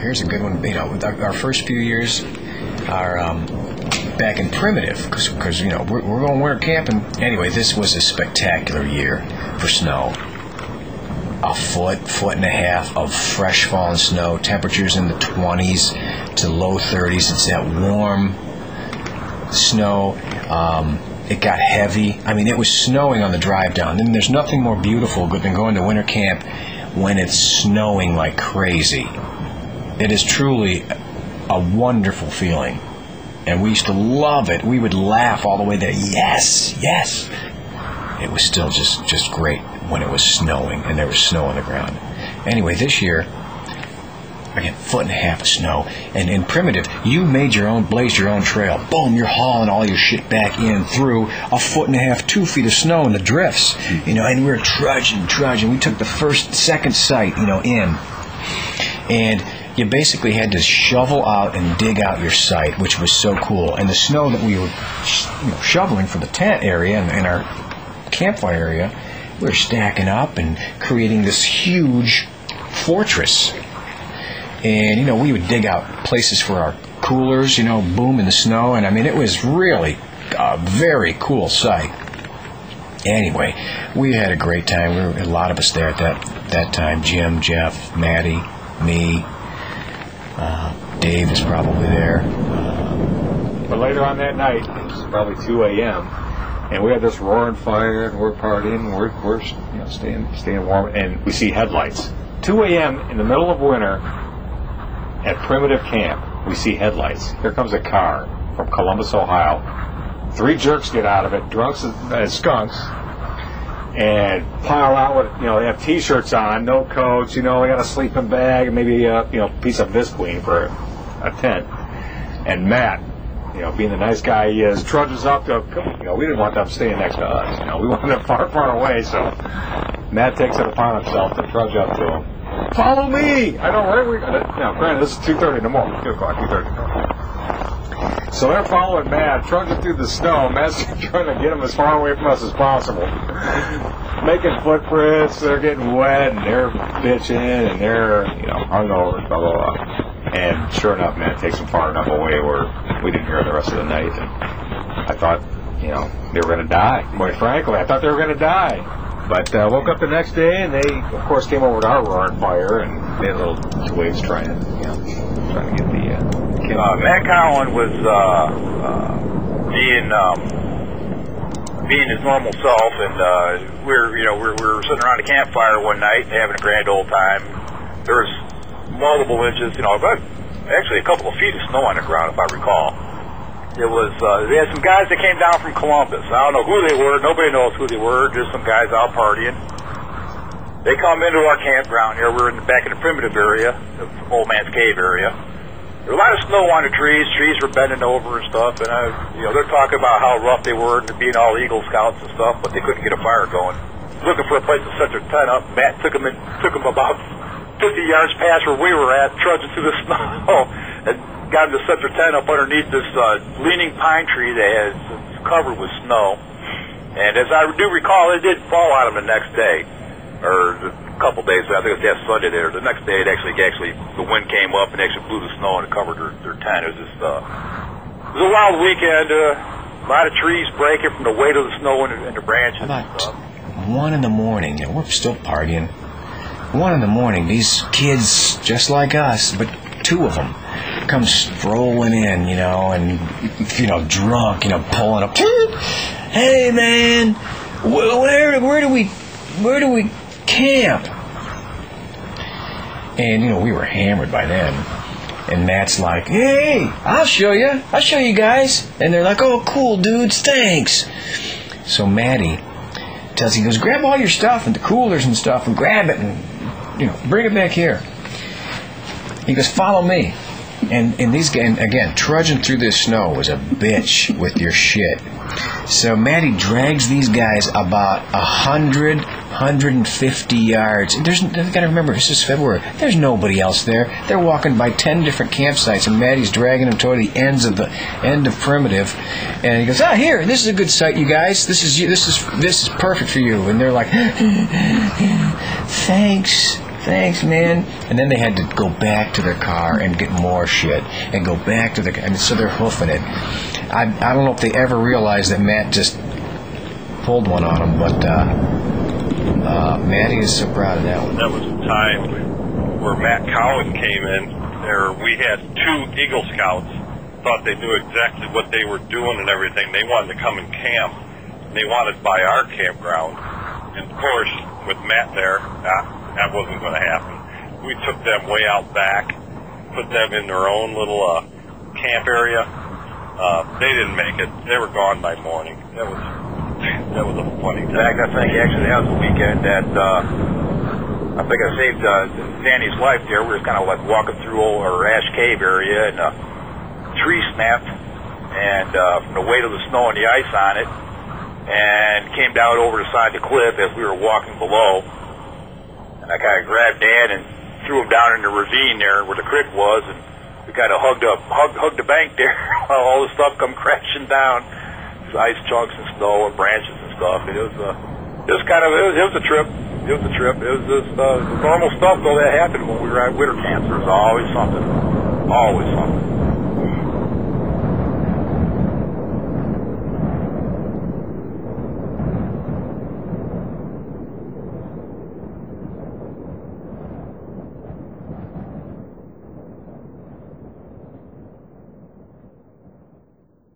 here's a good one. Our first few years are back in primitive because we're going winter camping. Anyway, this was a spectacular year for snow. A foot and a half of fresh fallen snow. Temperatures in the 20s to low 30s. It's that warm snow. It got heavy. I mean, it was snowing on the drive down. And there's nothing more beautiful than going to winter camp when it's snowing like crazy. It is truly a wonderful feeling. And we used to love it. We would laugh all the way there. Yes, yes. It was still just great when it was snowing and there was snow on the ground. Anyway, this year, again, foot and a half of snow. And in primitive, you blazed your own trail. Boom, you're hauling all your shit back in through a foot and a half, 2 feet of snow in the drifts. And we were trudging. We took the second site, in. And you basically had to shovel out and dig out your site, which was so cool. And the snow that we were shoveling for the tent area and our campfire area, we were stacking up and creating this huge fortress. And, we would dig out places for our coolers, boom in the snow. And, I mean, it was really a very cool sight. Anyway, we had a great time. There were a lot of us there at that time. Jim, Jeff, Maddie, me. Dave is probably there. But later on that night, it was probably 2 a.m., and we had this roaring fire, and we're partying, and we're staying warm, and we see headlights. 2 a.m. in the middle of winter at primitive camp, we see headlights. Here comes a car from Columbus, Ohio. 3 jerks get out of it, drunks as skunks, and pile out with, they have T-shirts on, no coats, they got a sleeping bag, and maybe a, piece of Visqueen for a tent. And Matt, being the nice guy he is, trudges up to, we didn't want them staying next to us, we wanted them far, far away, so Matt takes it upon himself to trudge up to him. Follow me! I don't know where we're going to, granted, this is 2:30 in the morning, 2 o'clock, 2:30 in the morning. So they're following Matt, trudging through the snow. Matt's trying to get them as far away from us as possible. Making footprints, they're getting wet, and they're bitching, and they're, hungover, blah, blah, blah. And sure enough, Matt takes them far enough away where we didn't hear the rest of the night. And I thought, they were going to die. Quite frankly, I thought they were going to die. But woke up the next day, and they, of course, came over to our roaring fire, and they had little twigs trying to get the... Matt Cowan was being his normal self, and we were sitting around a campfire one night having a grand old time. There was multiple inches, actually a couple of feet of snow on the ground, if I recall. It was they had some guys that came down from Columbus. I don't know who they were. Nobody knows who they were. Just some guys out partying. They come into our campground here. We're back in the primitive area, the Old Man's Cave area. There was a lot of snow on the trees. Trees were bending over and stuff. And they're talking about how rough they were and being all Eagle Scouts and stuff, but they couldn't get a fire going. Looking for a place to set their tent up. Matt took them about 50 yards past where we were at, trudging through the snow, and got them to set their tent up underneath this leaning pine tree that is covered with snow. And as I do recall, it did fall on them the next day, or a couple days. I think it was that Sunday there. The next day, it actually the wind came up and actually blew the snow and it covered their tent. It was just it was a wild weekend. A lot of trees breaking from the weight of the snow and the branches. About 1 in the morning, we're still partying. 1 in the morning, these kids, just like us, but 2 of them, come strolling in, and drunk, pulling up. Hey man, where do we camp? And we were hammered by then. And Matt's like, hey, I'll show you guys. And they're like, oh, cool, dudes, thanks. So Matty he goes, grab all your stuff and the coolers and stuff and grab it and bring it back here. He goes, follow me. And these guys, again, trudging through this snow was a bitch with your shit. So Matty drags these guys about 150 yards. You got to remember, this is February. There's nobody else there. They're walking by 10 different campsites, and Matty's dragging them toward the end of primitive. And he goes, here, this is a good site, you guys. This is perfect for you. And they're like, thanks. thanks, man. And then they had to go back to their car and get more shit and go back to the, and so they're hoofing it. I don't know if they ever realized that Matt just pulled one on him, but Matty is so proud of that one. That was a time where Matt Cowan came in. There, we had 2 Eagle Scouts. Thought they knew exactly what they were doing and everything. They wanted to come and camp. And they wanted to buy our campground. And of course, with Matt there, that wasn't going to happen. We took them way out back, put them in their own little camp area. They didn't make it. They were gone by morning. That was a funny In time. fact, I think actually that was the weekend that I think I saved Danny's life there. We were kind of like walking through our Ash Cave area, and a tree snapped, and from the weight of the snow and the ice on it, and came down over the side of the cliff as we were walking below. And I kind of grabbed Dan and threw him down in the ravine there where the creek was, and we kind of hugged the bank there while all the stuff come crashing down. Ice chunks and snow and branches and stuff. It was a trip. It was a trip. It was just normal stuff though that happened when we were at winter camp. There was always something. Always something.